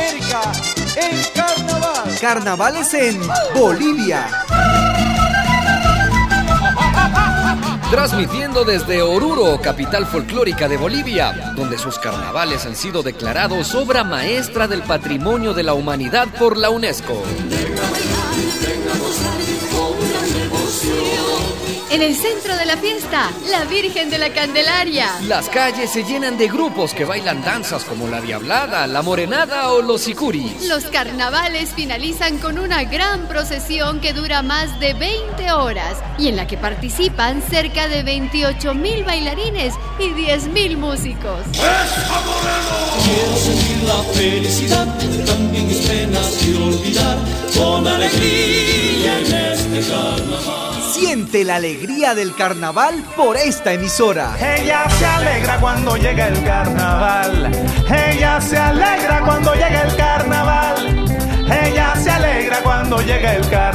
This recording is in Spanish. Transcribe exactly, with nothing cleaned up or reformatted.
América en carnaval. Carnavales en Bolivia. Transmitiendo desde Oruro, capital folclórica de Bolivia, donde sus carnavales han sido declarados obra maestra del patrimonio de la humanidad por la UNESCO. En el centro de la fiesta, la Virgen de la Candelaria. Las calles se llenan de grupos que bailan danzas como la Diablada, la Morenada o los Sicuris. Los carnavales finalizan con una gran procesión que dura más de veinte horas y en la que participan cerca de veintiocho mil bailarines y diez mil músicos. Quiero sentir la felicidad, también mis penas y olvidar con alegría en este carnaval. Siente la alegría del carnaval por esta emisora. Ella se alegra cuando llega el carnaval. Ella se alegra cuando llega el carnaval. Ella se alegra cuando llega el carnaval.